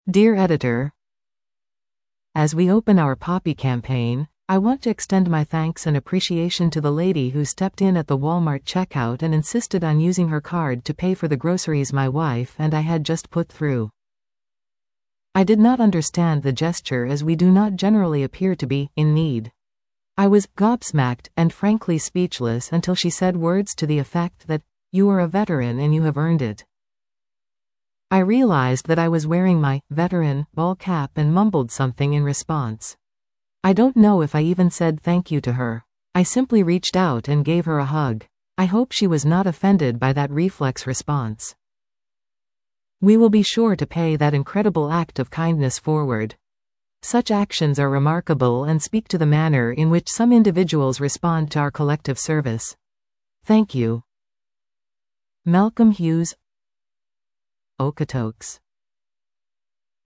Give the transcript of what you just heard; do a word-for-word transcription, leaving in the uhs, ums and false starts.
Dear Editor, as we open our Poppy campaign, I want to extend my thanks and appreciation to the lady who stepped in at the Walmart checkout and insisted on using her card to pay for the groceries my wife and I had just put through. I did not understand the gesture as we do not generally appear to be in need. I was gobsmacked and frankly speechless until she said words to the effect that, "You are a veteran and you have earned it." I realized that I was wearing my veteran ball cap and mumbled something in response. I don't know if I even said thank you to her. I simply reached out and gave her a hug. I hope she was not offended by that reflex response. We will be sure to pay that incredible act of kindness forward. Such actions are remarkable and speak to the manner in which some individuals respond to our collective service. Thank you. Malcolm Hughes, Okotoks.